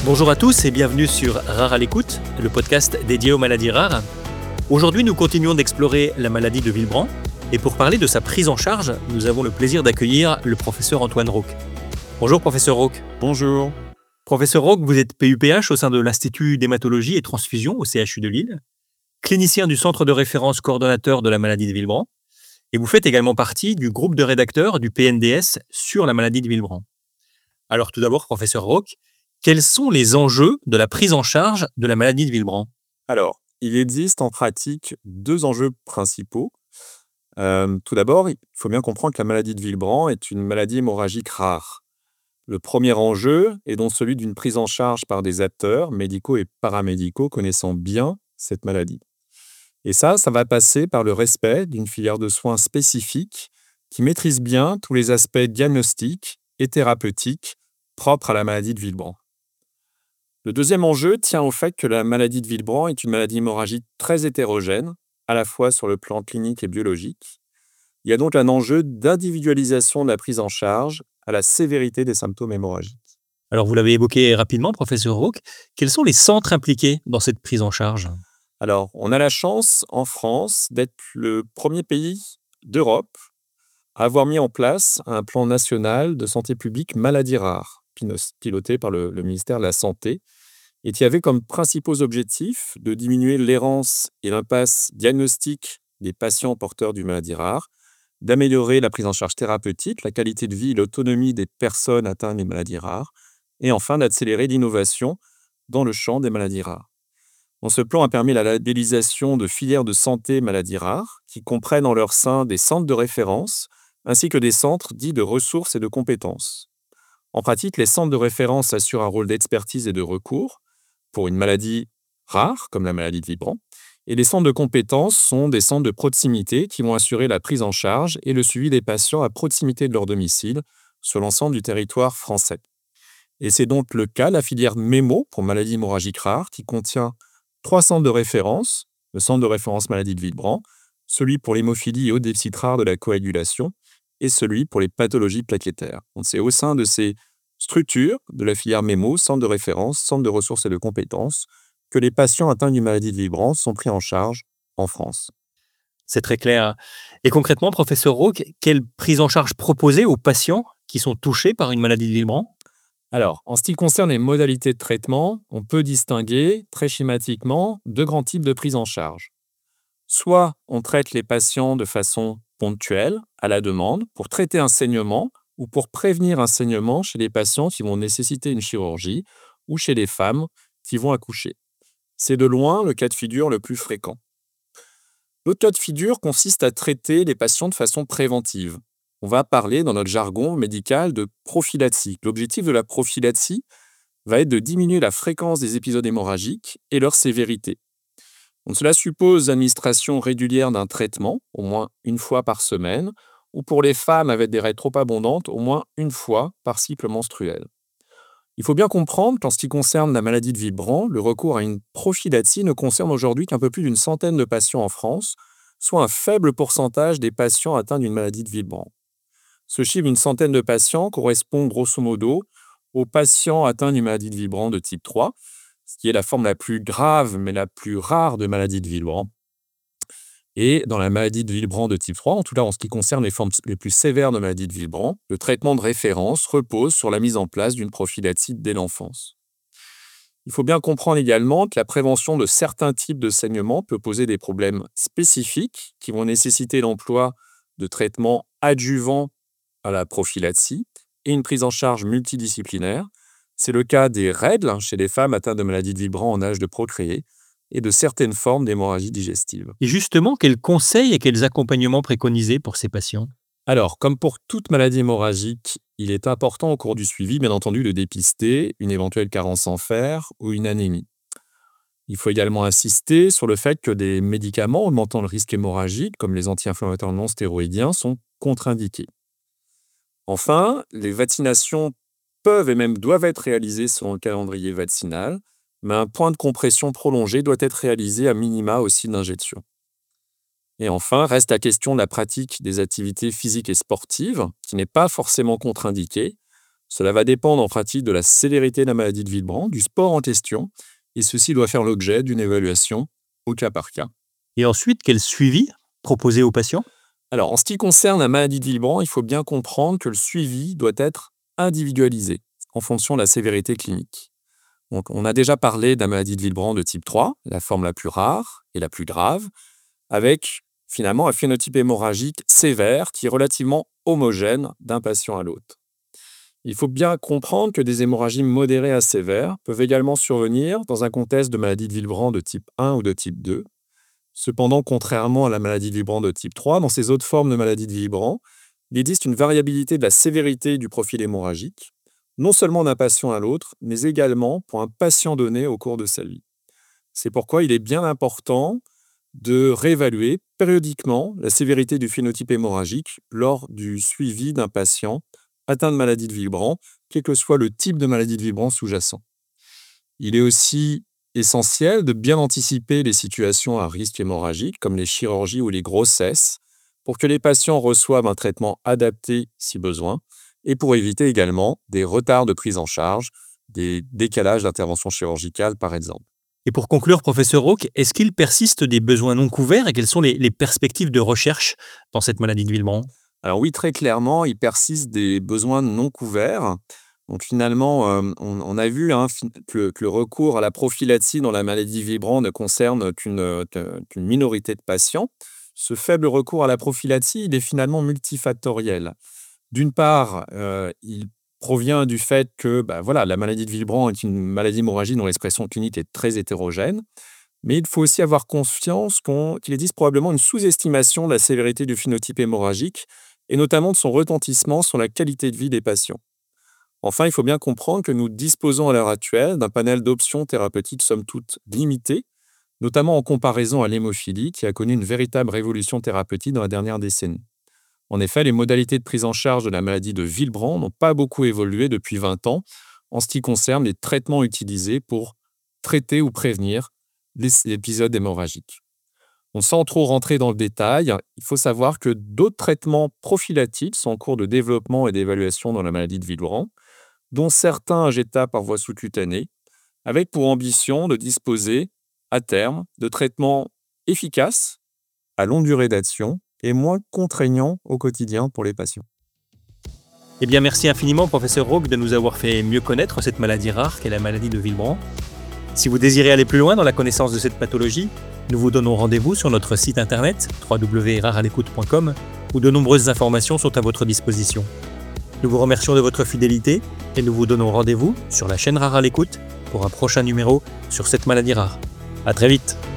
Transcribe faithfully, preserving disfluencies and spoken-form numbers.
Bonjour à tous et bienvenue sur Rare à l'écoute, le podcast dédié aux maladies rares. Aujourd'hui, nous continuons d'explorer la maladie de Willebrand et pour parler de sa prise en charge, nous avons le plaisir d'accueillir le professeur Antoine Rauque. Bonjour professeur Rauque. Bonjour. Professeur Rauque, vous êtes P U P H au sein de l'Institut d'hématologie et transfusion au C H U de Lille, clinicien du centre de référence coordonnateur de la maladie de Willebrand et vous faites également partie du groupe de rédacteurs du P N D S sur la maladie de Willebrand. Alors tout d'abord, professeur Rauque, quels sont les enjeux de la prise en charge de la maladie de Willebrand ? Alors, il existe en pratique deux enjeux principaux. Euh, tout d'abord, il faut bien comprendre que la maladie de Willebrand est une maladie hémorragique rare. Le premier enjeu est donc celui d'une prise en charge par des acteurs médicaux et paramédicaux connaissant bien cette maladie. Et ça, ça va passer par le respect d'une filière de soins spécifique qui maîtrise bien tous les aspects diagnostiques et thérapeutiques propres à la maladie de Willebrand. Le deuxième enjeu tient au fait que la maladie de Willebrand est une maladie hémorragique très hétérogène, à la fois sur le plan clinique et biologique. Il y a donc un enjeu d'individualisation de la prise en charge à la sévérité des symptômes hémorragiques. Alors vous l'avez évoqué rapidement, professeur Rauque, quels sont les centres impliqués dans cette prise en charge ? Alors, on a la chance en France d'être le premier pays d'Europe à avoir mis en place un plan national de santé publique maladies rares, piloté par le, le ministère de la Santé, et qui avait comme principaux objectifs de diminuer l'errance et l'impasse diagnostique des patients porteurs d'une maladie rare, d'améliorer la prise en charge thérapeutique, la qualité de vie et l'autonomie des personnes atteintes des maladies rares, et enfin d'accélérer l'innovation dans le champ des maladies rares. Bon, ce plan a permis la labellisation de filières de santé maladies rares qui comprennent en leur sein des centres de référence ainsi que des centres dits de ressources et de compétences. En pratique, les centres de référence assurent un rôle d'expertise et de recours pour une maladie rare, comme la maladie de Willebrand, et les centres de compétences sont des centres de proximité qui vont assurer la prise en charge et le suivi des patients à proximité de leur domicile sur l'ensemble du territoire français. Et c'est donc le cas de la filière MEMO pour maladie hémorragique rare qui contient trois centres de référence, le centre de référence maladie de Willebrand, celui pour l'hémophilie et autres déficits rares de la coagulation, et celui pour les pathologies plaquettaires. Donc, c'est au sein de ces structures de la filière MEMO, centre de référence, centre de ressources et de compétences, que les patients atteints d'une maladie de Willebrand sont pris en charge en France. C'est très clair. Et concrètement, professeur Rauque, quelle prise en charge proposée aux patients qui sont touchés par une maladie de Willebrand ? Alors, en ce qui concerne les modalités de traitement, on peut distinguer très schématiquement deux grands types de prise en charge. Soit on traite les patients de façon ponctuelle, à la demande, pour traiter un saignement ou pour prévenir un saignement chez les patients qui vont nécessiter une chirurgie ou chez les femmes qui vont accoucher. C'est de loin le cas de figure le plus fréquent. L'autre cas de figure consiste à traiter les patients de façon préventive. On va parler dans notre jargon médical de prophylaxie. L'objectif de la prophylaxie va être de diminuer la fréquence des épisodes hémorragiques et leur sévérité. Donc, cela suppose l'administration régulière d'un traitement, au moins une fois par semaine, ou pour les femmes avec des règles trop abondantes, au moins une fois par cycle menstruel. Il faut bien comprendre qu'en ce qui concerne la maladie de Willebrand, le recours à une prophylaxie ne concerne aujourd'hui qu'un peu plus d'une centaine de patients en France, soit un faible pourcentage des patients atteints d'une maladie de Willebrand. Ce chiffre d'une centaine de patients correspond grosso modo aux patients atteints d'une maladie de Willebrand de type trois, ce qui est la forme la plus grave mais la plus rare de maladie de Willebrand. Et dans la maladie de Willebrand de type trois, en tout cas en ce qui concerne les formes les plus sévères de maladie de Willebrand, le traitement de référence repose sur la mise en place d'une prophylaxie dès l'enfance. Il faut bien comprendre également que la prévention de certains types de saignements peut poser des problèmes spécifiques qui vont nécessiter l'emploi de traitements adjuvants à la prophylaxie et une prise en charge multidisciplinaire. C'est le cas des règles chez les femmes atteintes de maladie de Willebrand en âge de procréer et de certaines formes d'hémorragie digestive. Et justement, quels conseils et quels accompagnements préconisés pour ces patients ? Alors, comme pour toute maladie hémorragique, il est important au cours du suivi, bien entendu, de dépister une éventuelle carence en fer ou une anémie. Il faut également insister sur le fait que des médicaments augmentant le risque hémorragique, comme les anti-inflammatoires non stéroïdiens, sont contre-indiqués. Enfin, les vaccinations peuvent et même doivent être réalisées selon le calendrier vaccinal, mais un point de compression prolongé doit être réalisé à minima au site d'injection. Et enfin, reste la question de la pratique des activités physiques et sportives, qui n'est pas forcément contre-indiquée, Cela va dépendre en pratique de la sévérité de la maladie de Willebrand, du sport en question, et ceci doit faire l'objet d'une évaluation au cas par cas. Et ensuite, quel suivi proposer aux patients? Alors, en ce qui concerne la maladie de Willebrand, il faut bien comprendre que le suivi doit être individualisé en fonction de la sévérité clinique. Donc, on a déjà parlé de la maladie de Willebrand de type trois, la forme la plus rare et la plus grave, avec finalement un phénotype hémorragique sévère qui est relativement homogène d'un patient à l'autre. Il faut bien comprendre que des hémorragies modérées à sévères peuvent également survenir dans un contexte de maladie de Willebrand de type un ou de type deux. Cependant, contrairement à la maladie de Willebrand de type trois, dans ces autres formes de maladie de Willebrand, il existe une variabilité de la sévérité du profil hémorragique, non seulement d'un patient à l'autre, mais également pour un patient donné au cours de sa vie. C'est pourquoi il est bien important de réévaluer périodiquement la sévérité du phénotype hémorragique lors du suivi d'un patient atteint de maladie de Willebrand, quel que soit le type de maladie de Willebrand sous-jacent. Il est aussi essentiel de bien anticiper les situations à risque hémorragique, comme les chirurgies ou les grossesses, pour que les patients reçoivent un traitement adapté si besoin, et pour éviter également des retards de prise en charge, des décalages d'intervention chirurgicale par exemple. Et pour conclure, professeur Rauque, est-ce qu'il persiste des besoins non couverts et quelles sont les, les perspectives de recherche dans cette maladie de Willebrand? Alors oui, très clairement, il persiste des besoins non couverts. Donc finalement, euh, on, on a vu hein, que, le, que le recours à la prophylaxie dans la maladie de Willebrand ne concerne qu'une, qu'une minorité de patients. Ce faible recours à la prophylaxie, il est finalement multifactoriel. D'une part, euh, il provient du fait que bah, voilà, la maladie de Willebrand est une maladie hémorragique dont l'expression clinique est très hétérogène. Mais il faut aussi avoir conscience qu'on, qu'il existe probablement une sous-estimation de la sévérité du phénotype hémorragique et notamment de son retentissement sur la qualité de vie des patients. Enfin, il faut bien comprendre que nous disposons à l'heure actuelle d'un panel d'options thérapeutiques somme toute limitées, notamment en comparaison à l'hémophilie qui a connu une véritable révolution thérapeutique dans la dernière décennie. En effet, les modalités de prise en charge de la maladie de Willebrand n'ont pas beaucoup évolué depuis vingt ans en ce qui concerne les traitements utilisés pour traiter ou prévenir les épisodes hémorragiques. Donc, sans trop rentrer dans le détail, il faut savoir que d'autres traitements prophylactiques sont en cours de développement et d'évaluation dans la maladie de Willebrand, dont certains injectables par voie sous-cutanée, avec pour ambition de disposer, à terme, de traitements efficaces, à longue durée d'action et moins contraignants au quotidien pour les patients. Eh bien, merci infiniment, professeur Rauque, de nous avoir fait mieux connaître cette maladie rare qu'est la maladie de Willebrand. Si vous désirez aller plus loin dans la connaissance de cette pathologie, nous vous donnons rendez-vous sur notre site internet w w w point rare à l'écoute point com où de nombreuses informations sont à votre disposition. Nous vous remercions de votre fidélité et nous vous donnons rendez-vous sur la chaîne Rare à l'écoute pour un prochain numéro sur cette maladie rare. À très vite.